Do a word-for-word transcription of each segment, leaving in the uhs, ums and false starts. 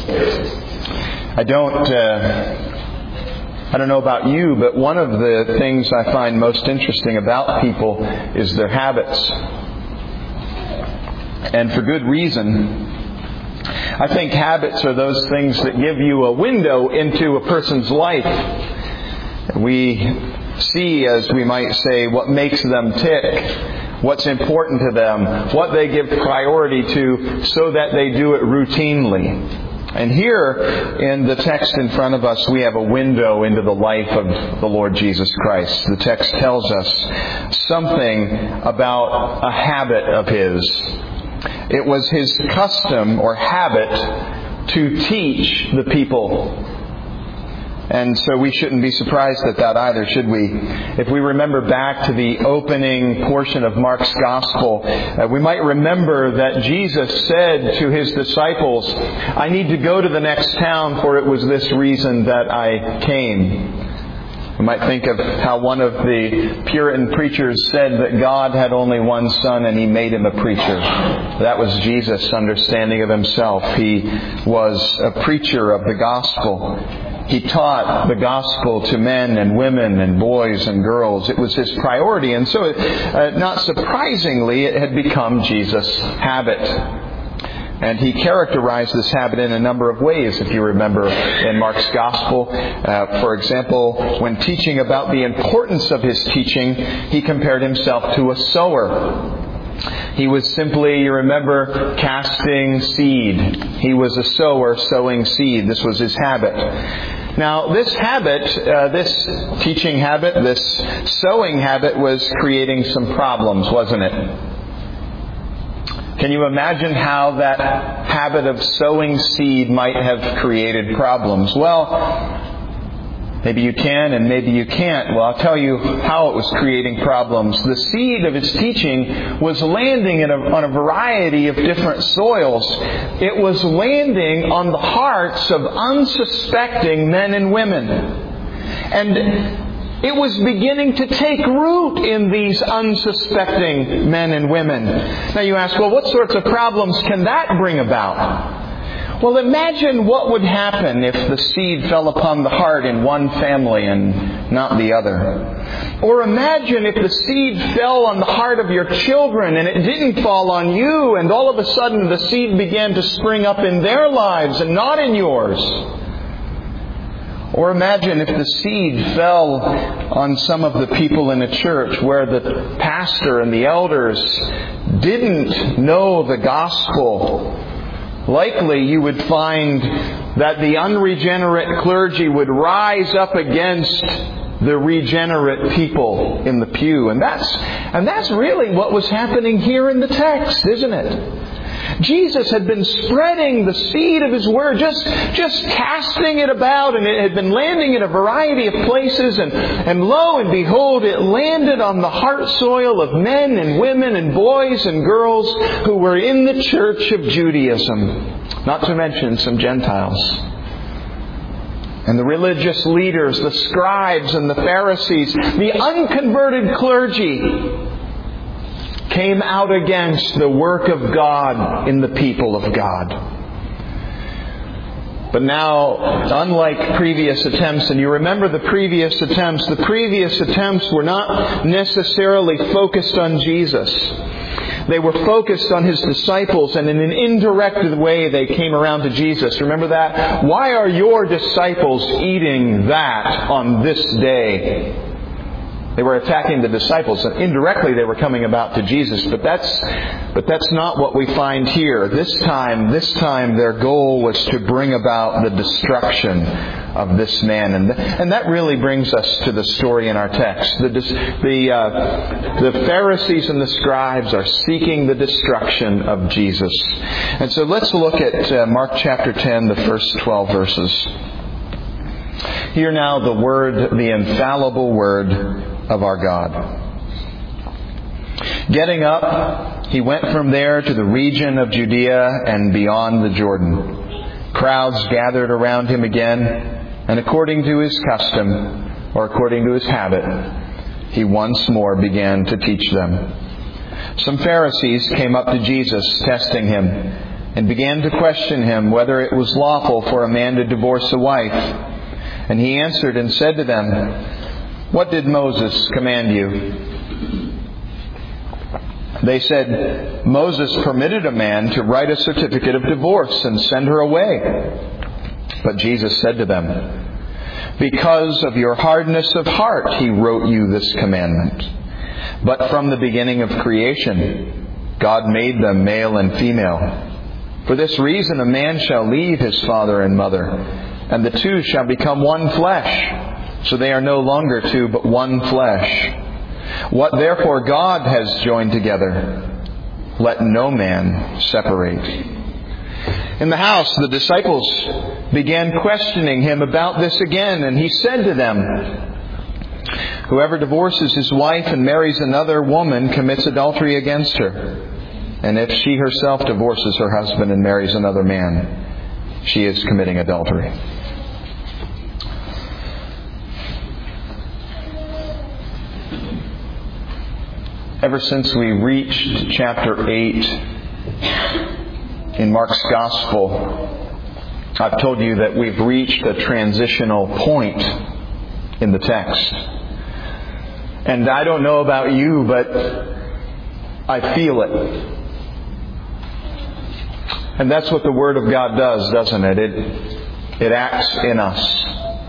I don't, uh, I don't know about you, but one of the things I find most interesting about people is their habits. And for good reason. I think habits are those things that give you a window into a person's life. We see, as we might say, what makes them tick, what's important to them, what they give priority to, so that they do it routinely. And here in the text in front of us, we have a window into the life of the Lord Jesus Christ. The text tells us something about a habit of His. It was His custom or habit to teach the people. And so we shouldn't be surprised at that either, should we? If we remember back to the opening portion of Mark's Gospel, uh, we might remember that Jesus said to His disciples, "I need to go to the next town, for it was this reason that I came." We might think of how one of the Puritan preachers said that God had only one Son and He made Him a preacher. That was Jesus' understanding of Himself. He was a preacher of the gospel. He taught the gospel to men and women and boys and girls. It was His priority. And so, uh, not surprisingly, it had become Jesus' habit. And He characterized this habit in a number of ways, if you remember in Mark's Gospel. Uh, for example, when teaching about the importance of His teaching, He compared Himself to a sower. He was simply, you remember, casting seed. He was a sower sowing seed. This was His habit. Now, this habit, uh, this teaching habit, this sowing habit was creating some problems, wasn't it? Can you imagine how that habit of sowing seed might have created problems? Well, maybe you can and maybe you can't. Well, I'll tell you how it was creating problems. The seed of His teaching was landing in a, on a variety of different soils. It was landing on the hearts of unsuspecting men and women. And it was beginning to take root in these unsuspecting men and women. Now you ask, well, what sorts of problems can that bring about? Well, imagine what would happen if the seed fell upon the heart in one family and not the other. Or imagine if the seed fell on the heart of your children and it didn't fall on you, and all of a sudden the seed began to spring up in their lives and not in yours. Or imagine if the seed fell on some of the people in a church where the pastor and the elders didn't know the gospel. Likely you would find that the unregenerate clergy would rise up against the regenerate people in the pew. And that's, and that's really what was happening here in the text, isn't it? Jesus had been spreading the seed of His Word, just, just casting it about, and it had been landing in a variety of places, and, and lo and behold, it landed on the heart soil of men and women and boys and girls who were in the church of Judaism, not to mention some Gentiles. And the religious leaders, the scribes and the Pharisees, the unconverted clergy, came out against the work of God in the people of God. But now, unlike previous attempts, and you remember the previous attempts, the previous attempts were not necessarily focused on Jesus. They were focused on His disciples, and in an indirect way they came around to Jesus. Remember that? Why are your disciples eating that on this day? They were attacking the disciples, and indirectly they were coming about to Jesus. But that's, but that's not what we find here. This time, this time their goal was to bring about the destruction of this man. And, and that really brings us to the story in our text. The, the, uh, the Pharisees and the scribes are seeking the destruction of Jesus. And so let's look at uh, Mark chapter ten, the first twelve verses. Hear now the word, the infallible word of our God. Getting up, He went from there to the region of Judea and beyond the Jordan. Crowds gathered around Him again, and according to His custom, or according to His habit, He once more began to teach them. Some Pharisees came up to Jesus, testing Him. and began to question him whether it was lawful for a man to divorce a wife. And he answered and said to them, "What did Moses command you?" They said, "Moses permitted a man to write a certificate of divorce and send her away." But Jesus said to them, "Because of your hardness of heart, he wrote you this commandment. But from the beginning of creation, God made them male and female. For this reason, a man shall leave his father and mother, and the two shall become one flesh. So they are no longer two, but one flesh. What therefore God has joined together, let no man separate." In the house, the disciples began questioning him about this again, and he said to them, "Whoever divorces his wife and marries another woman commits adultery against her. And if she herself divorces her husband and marries another man, she is committing adultery." Ever since we reached chapter eight in Mark's Gospel, I've told you that we've reached a transitional point in the text. And I don't know about you, but I feel it. And that's what the Word of God does, doesn't it? It, it acts in us.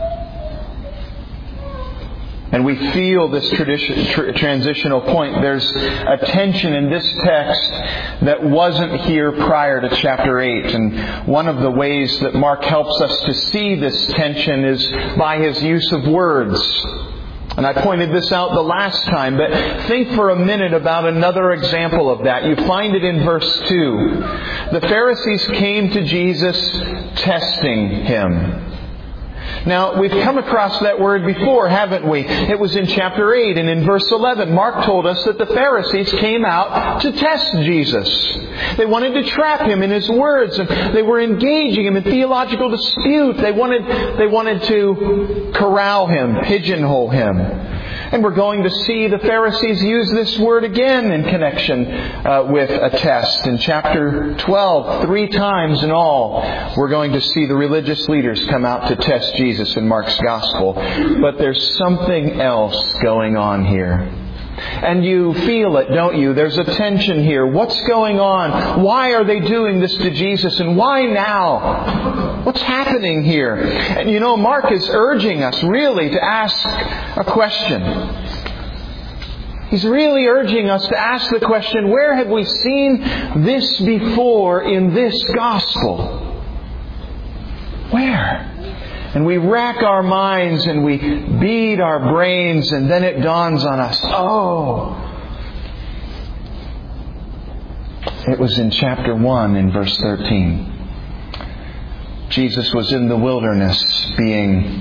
And we feel this tradition, tr- transitional point. There's a tension in this text that wasn't here prior to chapter eight. And one of the ways that Mark helps us to see this tension is by his use of words. And I pointed this out the last time, but think for a minute about another example of that. You find it in verse two. The Pharisees came to Jesus testing him. Now, we've come across that word before, haven't we? It was in chapter eight, and in verse eleven, Mark told us that the Pharisees came out to test Jesus. They wanted to trap him in his words, and they were engaging him in theological dispute. They wanted, they wanted to corral him, pigeonhole him. And we're going to see the Pharisees use this word again in connection uh, with a test. In chapter twelve, three times in all, we're going to see the religious leaders come out to test Jesus in Mark's Gospel. But there's something else going on here. And you feel it, don't you? There's a tension here. What's going on? Why are they doing this to Jesus? And why now? What's happening here? And you know, Mark is urging us really to ask a question. He's really urging us to ask the question, where have we seen this before in this Gospel? Where? And we rack our minds and we beat our brains, and then it dawns on us, oh, it was in chapter one in verse thirteen. Jesus was in the wilderness being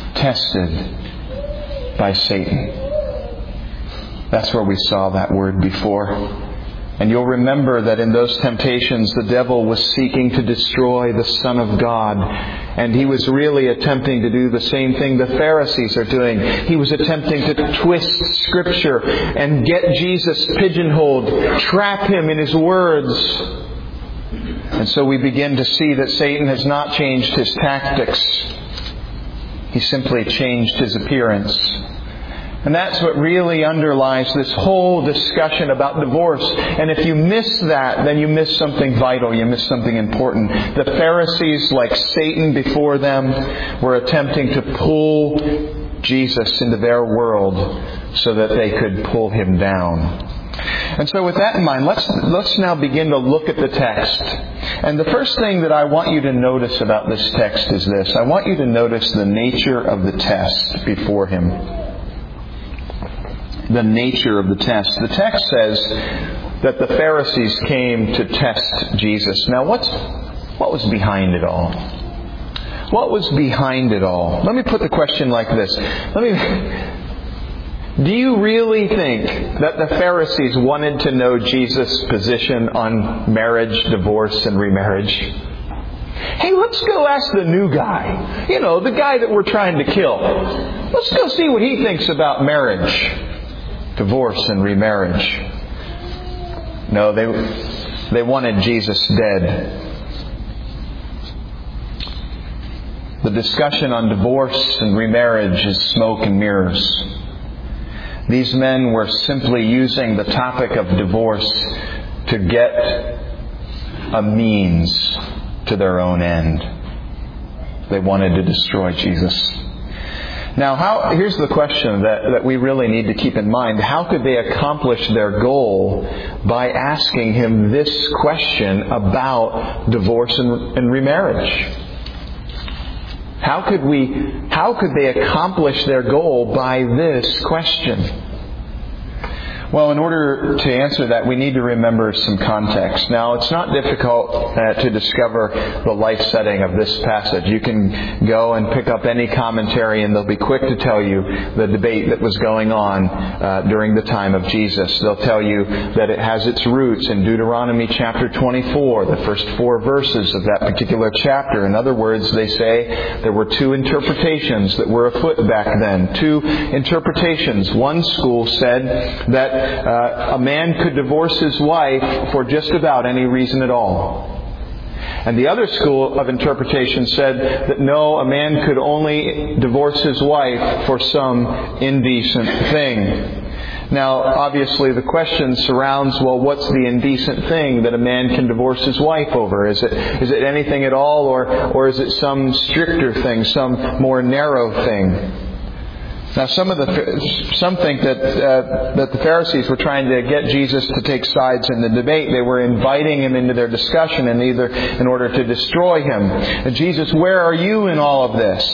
tested by Satan. That's where we saw that word before. And you'll remember that in those temptations, the devil was seeking to destroy the Son of God. And he was really attempting to do the same thing the Pharisees are doing. He was attempting to twist Scripture and get Jesus pigeonholed, trap him in his words. And so we begin to see that Satan has not changed his tactics. He simply changed his appearance. And that's what really underlies this whole discussion about divorce. And if you miss that, then you miss something vital. You miss something important. The Pharisees, like Satan before them, were attempting to pull Jesus into their world so that they could pull him down. And so with that in mind, let's let's now begin to look at the text. And the first thing that I want you to notice about this text is this. I want you to notice the nature of the test before him. The nature of the test. The text says that the Pharisees came to test Jesus. Now, what's what was behind it all? What was behind it all? Let me put the question like this. Let me. Do you really think that the Pharisees wanted to know Jesus' position on marriage, divorce, and remarriage? Hey, let's go ask the new guy. You know, the guy that we're trying to kill. Let's go see what he thinks about marriage, divorce, and remarriage. No, they they wanted Jesus dead. discussion on divorce and remarriage is smoke and mirrors. These men were simply using the topic of divorce to get a means to their own end. They wanted to destroy Jesus. Now, how, here's the question that, that we really need to keep in mind. How could they accomplish their goal by asking him this question about divorce and, and remarriage? How could we, how could they accomplish their goal by this question? Well, in order to answer that, we need to remember some context. Now, it's not difficult uh, to discover the life setting of this passage. You can go and pick up any commentary, and they'll be quick to tell you the debate that was going on uh, during the time of Jesus. They'll tell you that it has its roots in Deuteronomy chapter twenty-four, the first four verses of that particular chapter. In other words, they say there were two interpretations that were afoot back then. Two interpretations. One school said that Uh, a man could divorce his wife for just about any reason at all. And the other school of interpretation said that no, a man could only divorce his wife for some indecent thing. Now, obviously, the question surrounds, well, what's the indecent thing that a man can divorce his wife over? Is it is it anything at all, or or is it some stricter thing, some more narrow thing? Now, some of the some think that uh, that the Pharisees were trying to get Jesus to take sides in the debate. They were inviting him into their discussion, and either in order to destroy him. And Jesus, where are you in all of this?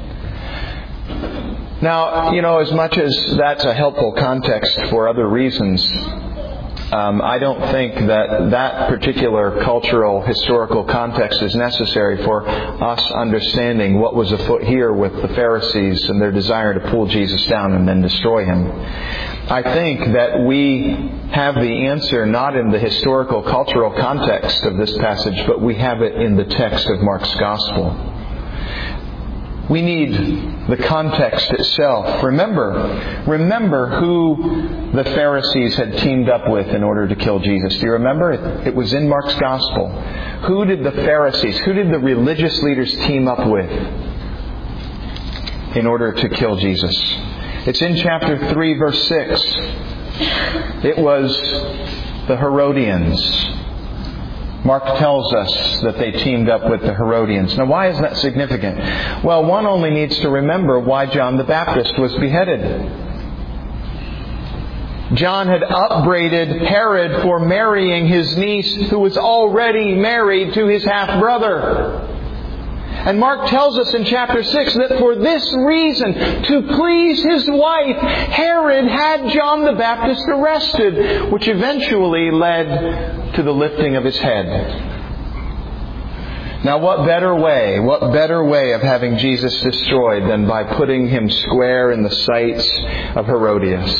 Now, you know, as much as that's a helpful context for other reasons, Um, I don't think that that particular cultural, historical context is necessary for us understanding what was afoot here with the Pharisees and their desire to pull Jesus down and then destroy him. I think that we have the answer not in the historical, cultural context of this passage, but we have it in the text of Mark's Gospel. We need the context itself. Remember, remember who the Pharisees had teamed up with in order to kill Jesus. Do you remember? It, it was in Mark's Gospel. Who did the Pharisees, who did the religious leaders team up with in order to kill Jesus? It's in chapter three, verse six. It was the Herodians. Mark tells us that they teamed up with the Herodians. Now, why is that significant? Well, one only needs to remember why John the Baptist was beheaded. John had upbraided Herod for marrying his niece, who was already married to his half-brother. And Mark tells us in chapter six that for this reason, to please his wife, Herod had John the Baptist arrested, which eventually led to the lifting of his head. Now, what better way, what better way of having Jesus destroyed than by putting him square in the sights of Herodias?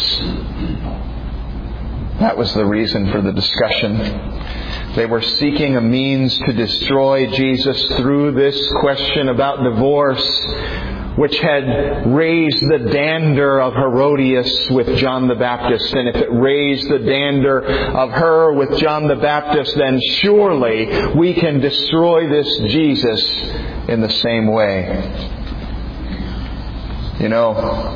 That was the reason for the discussion. They were seeking a means to destroy Jesus through this question about divorce, which had raised the dander of Herodias with John the Baptist. And if it raised the dander of her with John the Baptist, then surely we can destroy this Jesus in the same way. You know,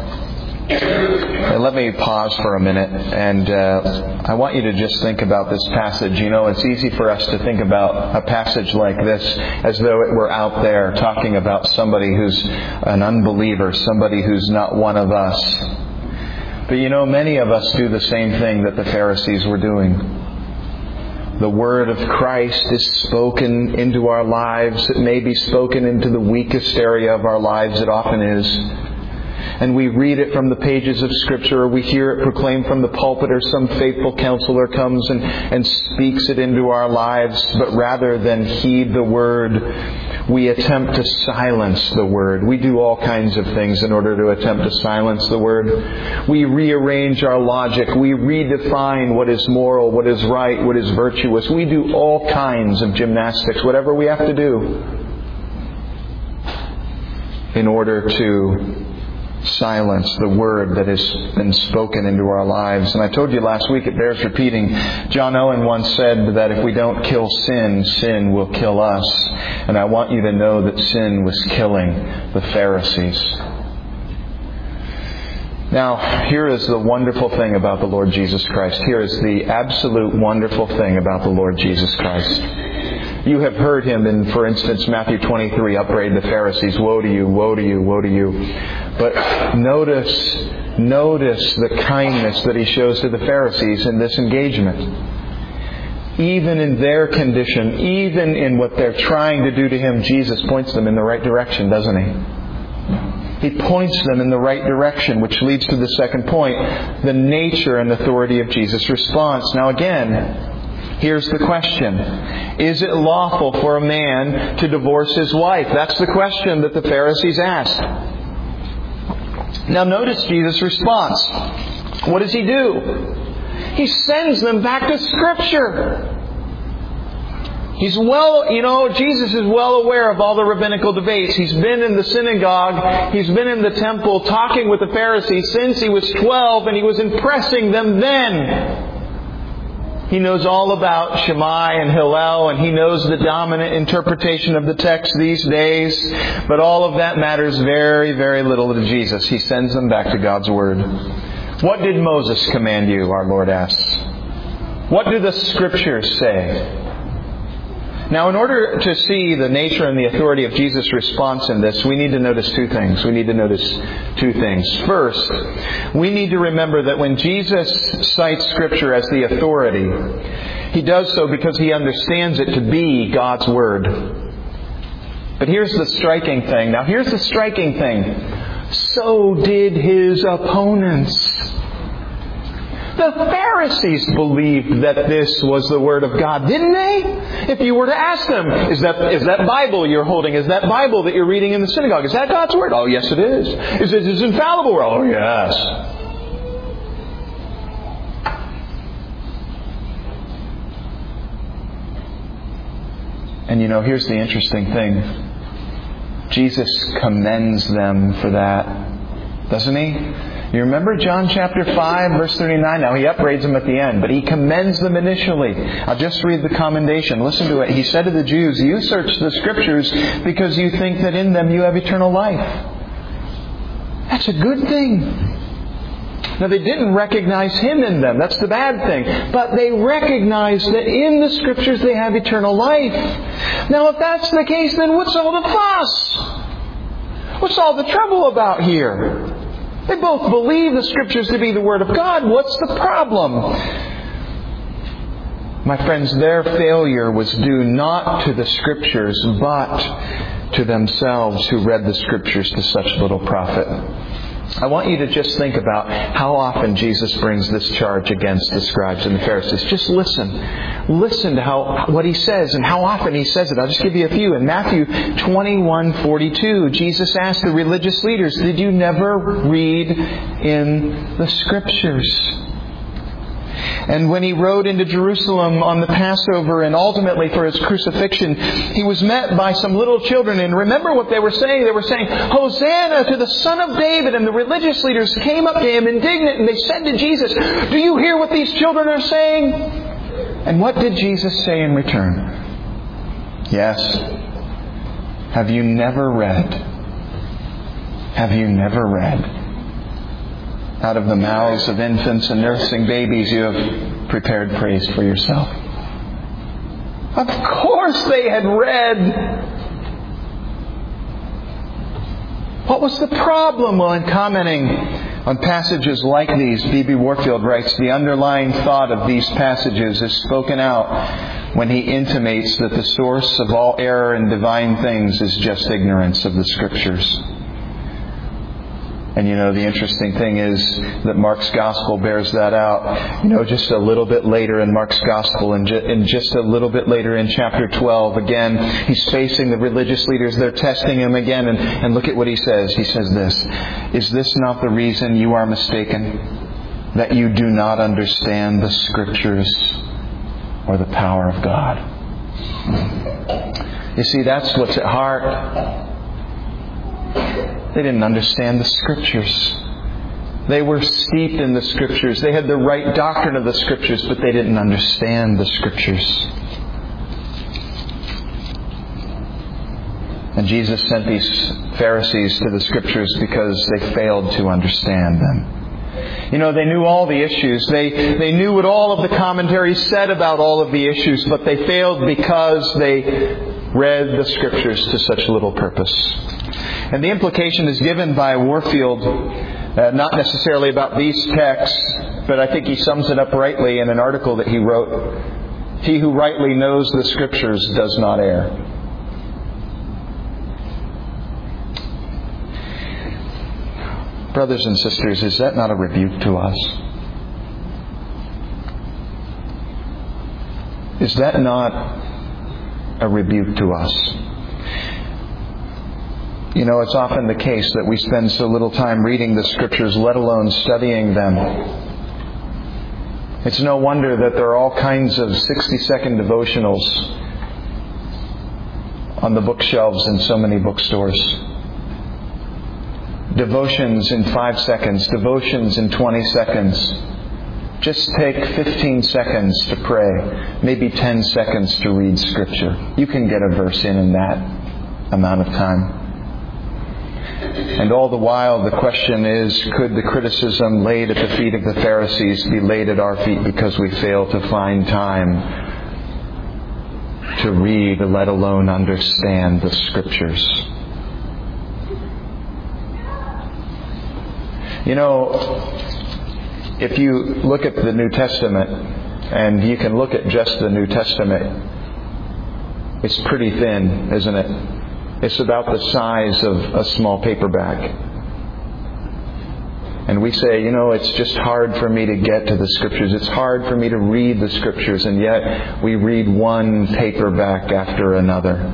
let me pause for a minute, and uh, I want you to just think about this passage. You know, it's easy for us to think about a passage like this as though it were out there talking about somebody who's an unbeliever, somebody who's not one of us. But you know, many of us do the same thing that the Pharisees were doing. The Word of Christ is spoken into our lives. It may be spoken into the weakest area of our lives. It often is. And we read it from the pages of Scripture, or we hear it proclaimed from the pulpit, or some faithful counselor comes and, and speaks it into our lives. But rather than heed the Word, we attempt to silence the Word. We do all kinds of things in order to attempt to silence the Word. We rearrange our logic. We redefine what is moral, what is right, what is virtuous. We do all kinds of gymnastics, whatever we have to do, in order to silence the word that has been spoken into our lives. And I told you last week, it bears repeating, John Owen once said that if we don't kill sin, sin will kill us. And I want you to know that sin was killing the Pharisees. Now, here is the wonderful thing about the Lord Jesus Christ. Here is the absolute wonderful thing about the Lord Jesus Christ. You have heard Him in, for instance, Matthew twenty-three, upbraid the Pharisees, woe to you, woe to you, woe to you. But notice, notice the kindness that He shows to the Pharisees in this engagement. Even in their condition, even in what they're trying to do to Him, Jesus points them in the right direction, doesn't He? He points them in the right direction, which leads to the second point, the nature and authority of Jesus' response. Now again, here's the question. Is it lawful for a man to divorce his wife? That's the question that the Pharisees asked. Now notice Jesus' response. What does He do? He sends them back to Scripture. He's well, you know, Jesus is well aware of all the rabbinical debates. He's been in the synagogue, He's been in the temple talking with the Pharisees since He was twelve, and He was impressing them then. He knows all about Shammai and Hillel, and He knows the dominant interpretation of the text these days. But all of that matters very, very little to Jesus. He sends them back to God's Word. What did Moses command you, our Lord asks? What do the Scriptures say? Now, in order to see the nature and the authority of Jesus' response in this, we need to notice two things. We need to notice two things. First, we need to remember that when Jesus cites Scripture as the authority, He does so because He understands it to be God's Word. But here's the striking thing. Now, here's the striking thing. So did His opponents. The Pharisees believed that this was the Word of God, didn't they? If you were to ask them, is that is that Bible you're holding, is that Bible that you're reading in the synagogue, is that God's Word? Oh, yes, it is. Is it is infallible? Oh, yes. And you know, here's the interesting thing. Jesus commends them for that, doesn't He? You remember John chapter five, verse thirty-nine? Now, He upbraids them at the end, but He commends them initially. I'll just read the commendation. Listen to it. He said to the Jews, you search the Scriptures because you think that in them you have eternal life. That's a good thing. Now, they didn't recognize Him in them. That's the bad thing. But they recognized that in the Scriptures they have eternal life. Now, if that's the case, then what's all the fuss? What's all the trouble about here? They both believe the Scriptures to be the Word of God. What's the problem? My friends, their failure was due not to the Scriptures, but to themselves who read the Scriptures to such little profit. I want you to just think about how often Jesus brings this charge against the scribes and the Pharisees. Just listen. Listen to how what He says and how often He says it. I'll just give you a few. In Matthew twenty-one forty-two, Jesus asked the religious leaders, did you never read in the Scriptures? And when He rode into Jerusalem on the Passover and ultimately for His crucifixion, He was met by some little children. And remember what they were saying? They were saying, Hosanna to the Son of David. And the religious leaders came up to Him indignant and they said to Jesus, do you hear what these children are saying? And what did Jesus say in return? Yes. Have you never read? Have you never read? Out of the mouths of infants and nursing babies you have prepared praise for yourself. Of course they had read. What was the problem? Well, in commenting on passages like these, B B Warfield writes, the underlying thought of these passages is spoken out when he intimates that the source of all error in divine things is just ignorance of the Scriptures. And you know, the interesting thing is that Mark's Gospel bears that out. You know, just a little bit later in Mark's Gospel and, ju- and just a little bit later in chapter twelve, again, he's facing the religious leaders. They're testing him again. And, and look at what he says. He says this, is this not the reason you are mistaken? That you do not understand the Scriptures or the power of God? You see, that's what's at heart. They didn't understand the Scriptures. They were steeped in the Scriptures. They had the right doctrine of the Scriptures, but they didn't understand the Scriptures. And Jesus sent these Pharisees to the Scriptures because they failed to understand them. You know, they knew all the issues. They, they knew what all of the commentaries said about all of the issues, but they failed because they read the Scriptures to such little purpose. And the implication is given by Warfield, uh, not necessarily about these texts, but I think he sums it up rightly in an article that he wrote. He who rightly knows the Scriptures does not err. Brothers and sisters, is that not a rebuke to us? Is that not a rebuke to us? You know, it's often the case that we spend so little time reading the Scriptures, let alone studying them. It's no wonder that there are all kinds of sixty-second devotionals on the bookshelves in so many bookstores. Devotions in five seconds, devotions in twenty seconds. Just take fifteen seconds to pray, maybe ten seconds to read Scripture. You can get a verse in in that amount of time. And all the while the question is, could the criticism laid at the feet of the Pharisees be laid at our feet because we fail to find time to read, let alone understand the Scriptures? You know, if you look at the New Testament, and you can look at just the New Testament, it's pretty thin, isn't it? It's about the size of a small paperback. And we say, you know, it's just hard for me to get to the Scriptures. It's hard for me to read the Scriptures. And yet we read one paperback after another.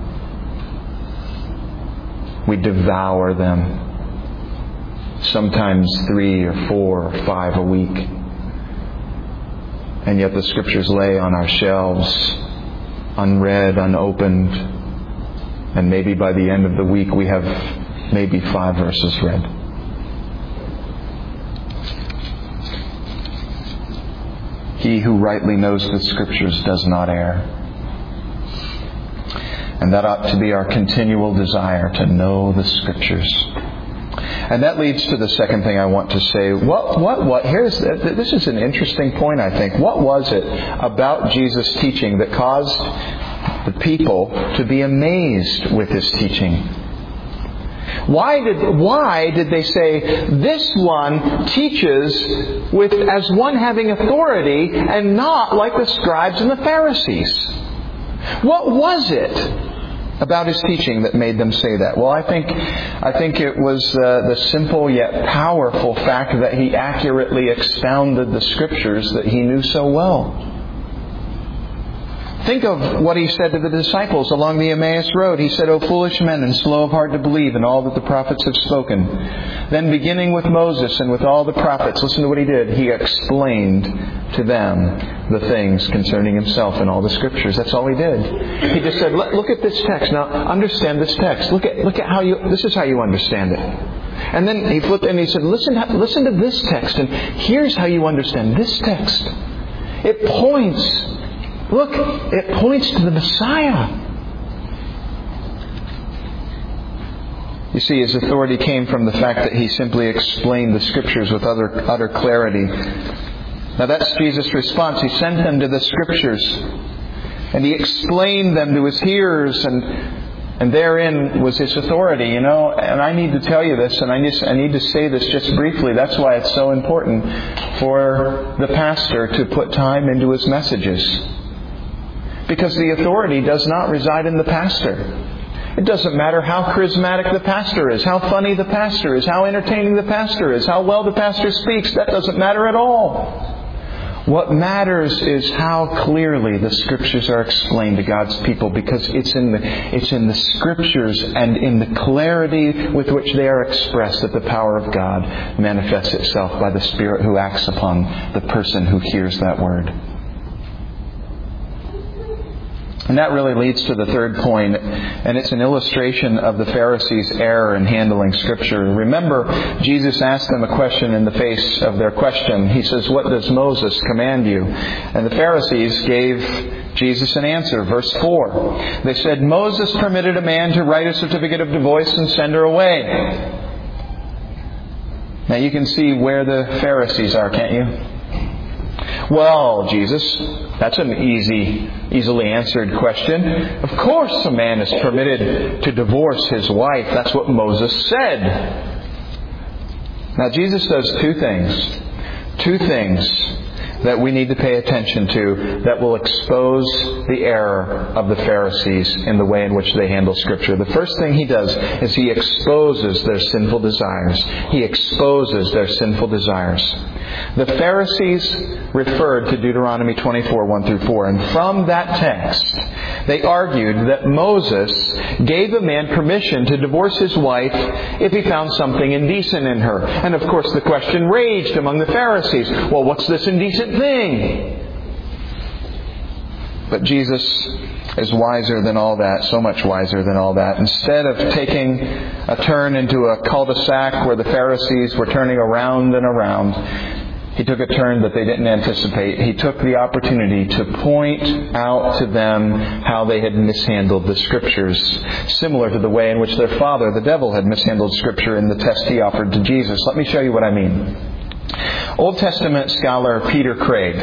We devour them. Sometimes three or four or five a week. And yet the Scriptures lay on our shelves, unread, unopened. And maybe by the end of the week we have maybe five verses read. He who rightly knows the Scriptures does not err. And that ought to be our continual desire, to know the Scriptures. And that leads to the second thing I want to say. What, what, what, here's, this is an interesting point, I think. What was it about Jesus' teaching that caused the people to be amazed with His teaching? Why did, why did they say, this one teaches with, as one having authority and not like the scribes and the Pharisees? What was it about His teaching that made them say that? Well, I think I think it was uh, the simple yet powerful fact that He accurately expounded the Scriptures that He knew so well. Think of what He said to the disciples along the Emmaus Road. He said, "O foolish men and slow of heart to believe in all that the prophets have spoken." Then beginning with Moses and with all the prophets, listen to what He did. He explained to them the things concerning Himself in all the Scriptures. That's all He did. He just said, look at this text. Now, understand this text. Look at look at how you, this is how you understand it. And then He flipped and He said, listen, listen to this text. And here's how you understand this text. It points, look, it points to the Messiah. You see, His authority came from the fact that He simply explained the Scriptures with utter, utter clarity. Now that's Jesus' response. He sent them to the Scriptures. And He explained them to His hearers. And and therein was His authority, you know. And I need to tell you this, and I need, I need to say this just briefly. That's why it's so important for the pastor to put time into his messages. Because the authority does not reside in the pastor. It doesn't matter how charismatic the pastor is, how funny the pastor is, how entertaining the pastor is, how well the pastor speaks. That doesn't matter at all. What matters is how clearly the Scriptures are explained to God's people, because it's in the it's in the Scriptures and in the clarity with which they are expressed that the power of God manifests itself by the Spirit who acts upon the person who hears that word. And that really leads to the third point, and it's an illustration of the Pharisees' error in handling Scripture. Remember, Jesus asked them a question in the face of their question. He says, "What does Moses command you?" And the Pharisees gave Jesus an answer. Verse four. They said, "Moses permitted a man to write a certificate of divorce and send her away." Now you can see where the Pharisees are, can't you? "Well, Jesus, that's an easy, easily answered question. Of course a man is permitted to divorce his wife. That's what Moses said." Now Jesus does two things. Two things that we need to pay attention to that will expose the error of the Pharisees in the way in which they handle Scripture. The first thing He does is He exposes their sinful desires. He exposes their sinful desires. The Pharisees referred to Deuteronomy twenty-four, one through four, and from that text they argued that Moses gave a man permission to divorce his wife if he found something indecent in her. And of course the question raged among the Pharisees, well, what's this indecent thing? But Jesus is wiser than all that, so much wiser than all that. Instead of taking a turn into a cul-de-sac where the Pharisees were turning around and around, He took a turn that they didn't anticipate. He took the opportunity to point out to them how they had mishandled the Scriptures, similar to the way in which their father, the devil, had mishandled Scripture in the test he offered to Jesus. Let me show you what I mean. Old Testament scholar Peter Craig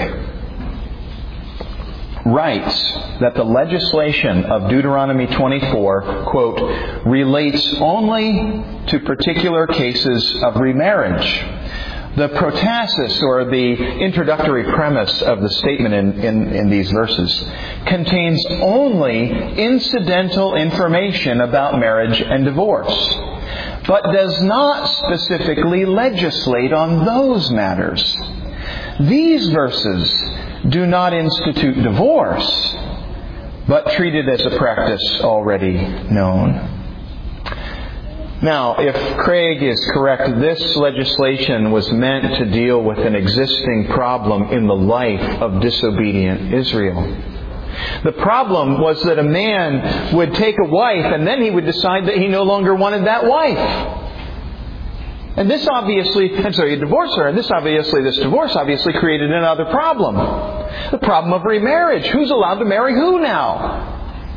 writes that the legislation of Deuteronomy twenty-four, quote, relates only to particular cases of remarriage. The protasis, or the introductory premise of the statement in, in, in these verses, contains only incidental information about marriage and divorce, but does not specifically legislate on those matters. These verses do not institute divorce, but treat it as a practice already known. Now, if Craig is correct, this legislation was meant to deal with an existing problem in the life of disobedient Israel. The problem was that a man would take a wife and then he would decide that he no longer wanted that wife. And this obviously, and so he'd divorce her, and this obviously, this divorce obviously created another problem. The problem of remarriage. Who's allowed to marry who now?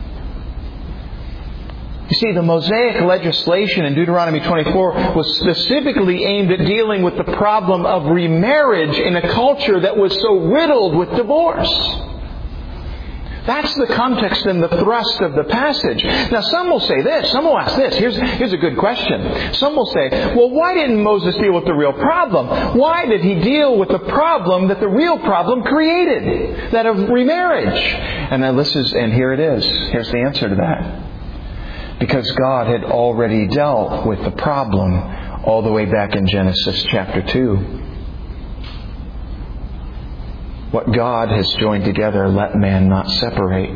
You see, the Mosaic legislation in Deuteronomy twenty-four was specifically aimed at dealing with the problem of remarriage in a culture that was so riddled with divorce. That's the context and the thrust of the passage. Now, some will say this. Some will ask this. Here's, here's a good question. Some will say, well, why didn't Moses deal with the real problem? Why did he deal with the problem that the real problem created? That of remarriage. And now this is, and here it is. Here's the answer to that. Because God had already dealt with the problem all the way back in Genesis chapter two. What God has joined together, let man not separate.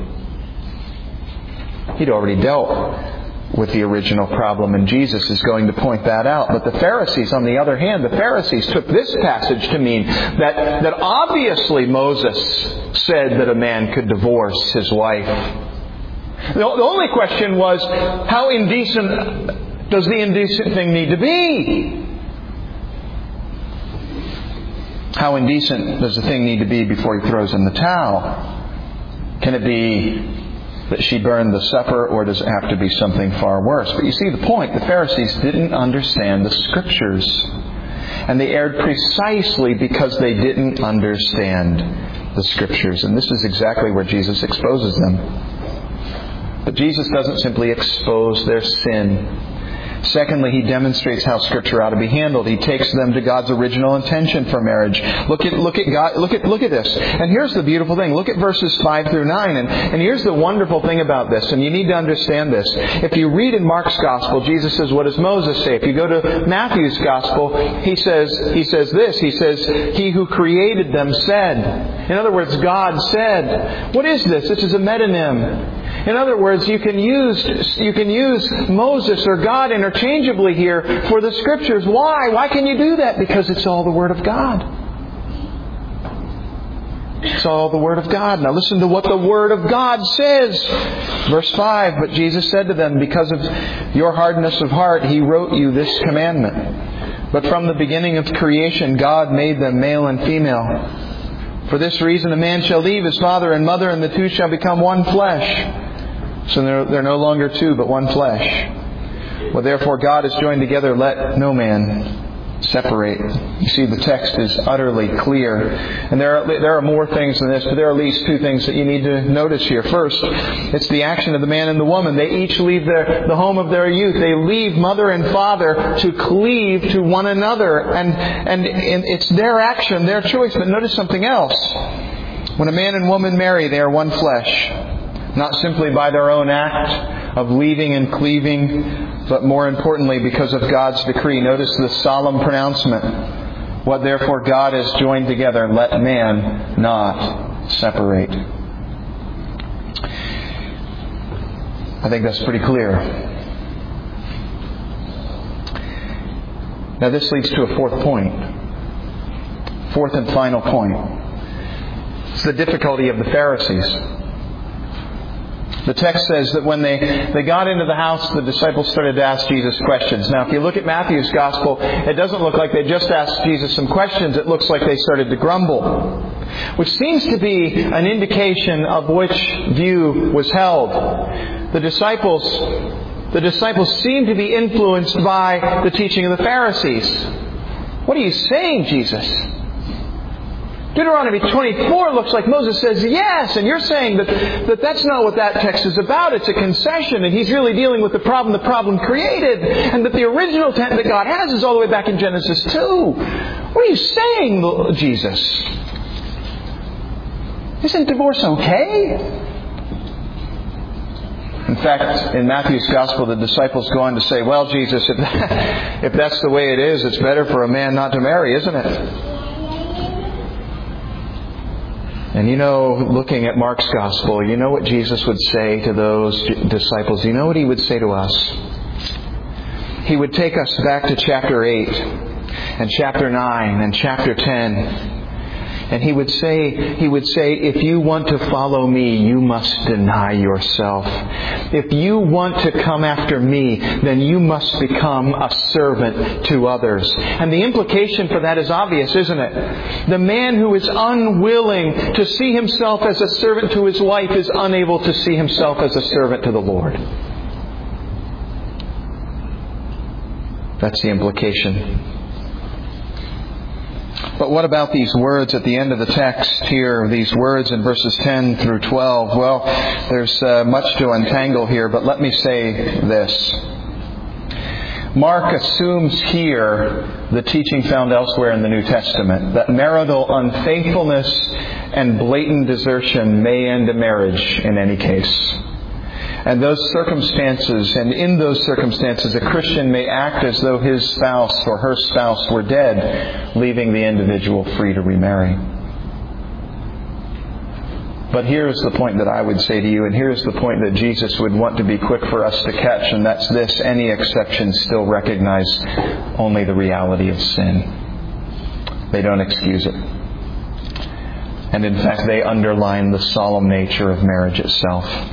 He'd already dealt with the original problem, and Jesus is going to point that out. But the Pharisees, on the other hand, the Pharisees took this passage to mean that, that obviously Moses said that a man could divorce his wife. The only question was, how indecent does the indecent thing need to be? How indecent does the thing need to be before he throws in the towel? Can it be that she burned the supper, or does it have to be something far worse? But you see the point. The Pharisees didn't understand the Scriptures. And they erred precisely because they didn't understand the Scriptures. And this is exactly where Jesus exposes them. But Jesus doesn't simply expose their sin. Secondly, He demonstrates how Scripture ought to be handled. He takes them to God's original intention for marriage. Look at look at God. Look at look at this. And here's the beautiful thing. Look at verses five through nine. And, and here's the wonderful thing about this. And you need to understand this. If you read in Mark's Gospel, Jesus says, "What does Moses say?" If you go to Matthew's Gospel, he says he says this. He says, "He who created them said." In other words, God said. What is this? This is a metonym. In other words, you can use you can use Moses or God interchangeably here for the Scriptures. Why? Why can you do that? Because it's all the Word of God. It's all the Word of God. Now listen to what the Word of God says. Verse five, but Jesus said to them, because of your hardness of heart, He wrote you this commandment. But from the beginning of creation, God made them male and female. For this reason, a man shall leave his father and mother, and the two shall become one flesh. So they're, they're no longer two, but one flesh. Well, therefore, God has joined together, let no man separate. You see, the text is utterly clear. And there are, there are more things than this, but there are at least two things that you need to notice here. First, it's the action of the man and the woman. They each leave their, the home of their youth. They leave mother and father to cleave to one another. And, and, and it's their action, their choice. But notice something else. When a man and woman marry, they are one flesh. Not simply by their own act of leaving and cleaving, but more importantly, because of God's decree. Notice the solemn pronouncement. What therefore God has joined together, let man not separate. I think that's pretty clear. Now this leads to a fourth point. Fourth and final point. It's the difficulty of the Pharisees. The text says that when they, they got into the house, the disciples started to ask Jesus questions. Now, if you look at Matthew's Gospel, it doesn't look like they just asked Jesus some questions. It looks like they started to grumble, which seems to be an indication of which view was held. The disciples, the disciples seem to be influenced by the teaching of the Pharisees. What are you saying, Jesus? Deuteronomy twenty-four looks like Moses says yes, and you're saying that, that that's not what that text is about. It's a concession, and He's really dealing with the problem the problem created, and that the original intent that God has is all the way back in Genesis two. What are you saying, Jesus? Isn't divorce okay? In fact, in Matthew's Gospel, the disciples go on to say, well, Jesus, if, that, if that's the way it is, it's better for a man not to marry, isn't it? And you know, looking at Mark's Gospel, you know what Jesus would say to those disciples? You know what He would say to us? He would take us back to chapter eight and chapter nine and chapter ten. And He would say, He would say, if you want to follow Me, you must deny yourself. If you want to come after Me, then you must become a servant to others. And the implication for that is obvious, isn't it? The man who is unwilling to see himself as a servant to his wife is unable to see himself as a servant to the Lord. That's the implication. But what about these words at the end of the text here? These words in verses ten through twelve. Well, there's uh, much to untangle here, but let me say this. Mark assumes here the teaching found elsewhere in the New Testament, that marital unfaithfulness and blatant desertion may end a marriage in any case. And those circumstances, and in those circumstances, a Christian may act as though his spouse or her spouse were dead, leaving the individual free to remarry. But here's the point that I would say to you, and here's the point that Jesus would want to be quick for us to catch, and that's this: any exceptions still recognize only the reality of sin. They don't excuse it. And in fact, they underline the solemn nature of marriage itself.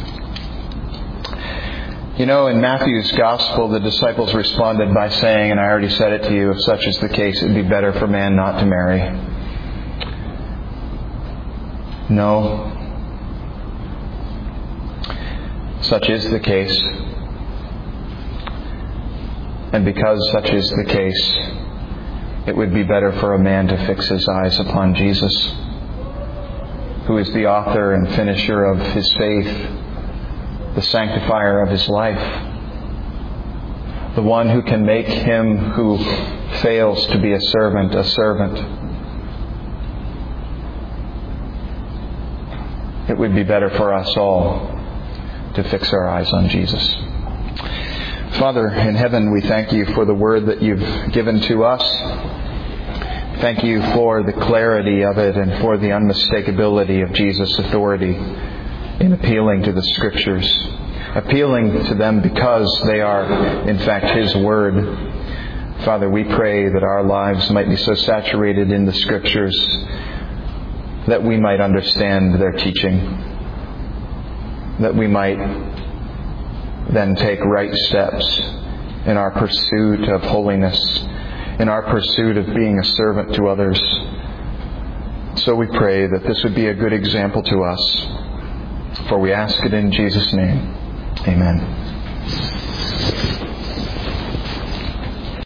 You know, in Matthew's Gospel, the disciples responded by saying, and I already said it to you, if such is the case, it would be better for man not to marry. No. Such is the case. And because such is the case, it would be better for a man to fix his eyes upon Jesus, who is the author and finisher of his faith, the sanctifier of his life, the one who can make him who fails to be a servant a servant. It would be better for us all to fix our eyes on Jesus. Father in heaven, we thank You for the word that You've given to us. Thank You for the clarity of it and for the unmistakability of Jesus' authority in appealing to the Scriptures, appealing to them because they are, in fact, His Word. Father, we pray that our lives might be so saturated in the Scriptures that we might understand their teaching, that we might then take right steps in our pursuit of holiness, in our pursuit of being a servant to others. So we pray that this would be a good example to us, for we ask it in Jesus' name. Amen.